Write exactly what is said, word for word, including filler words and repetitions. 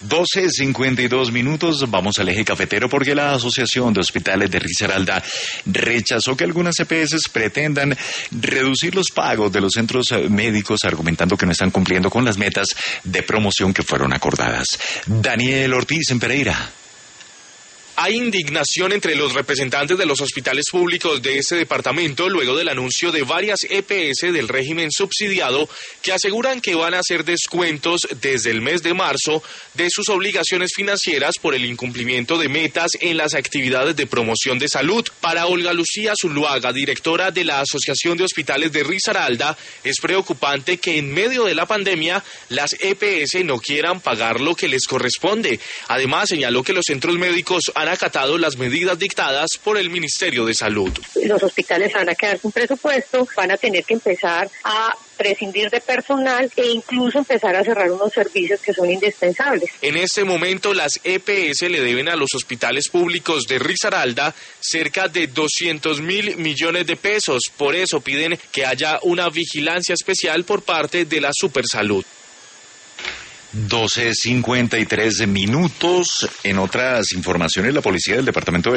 doce cincuenta y dos minutos, vamos al eje cafetero porque la Asociación de Hospitales de Risaralda rechazó que algunas E P S pretendan reducir los pagos de los centros médicos, argumentando que no están cumpliendo con las metas de promoción que fueron acordadas. Daniel Ortiz en Pereira. Hay indignación entre los representantes de los hospitales públicos de este departamento luego del anuncio de varias E P S del régimen subsidiado que aseguran que van a hacer descuentos desde el mes de marzo de sus obligaciones financieras por el incumplimiento de metas en las actividades de promoción de salud. Para Olga Lucía Zuluaga, directora de la Asociación de Hospitales de Risaralda, es preocupante que en medio de la pandemia las E P S no quieran pagar lo que les corresponde. Además, señaló que los centros médicos han acatado las medidas dictadas por el Ministerio de Salud. Los hospitales van a quedar sin presupuesto, van a tener que empezar a prescindir de personal e incluso empezar a cerrar unos servicios que son indispensables. En este momento las E P S le deben a los hospitales públicos de Risaralda cerca de doscientos mil millones de pesos. Por eso piden que haya una vigilancia especial por parte de la Supersalud. doce cincuenta y tres minutos. En otras informaciones, la policía del departamento de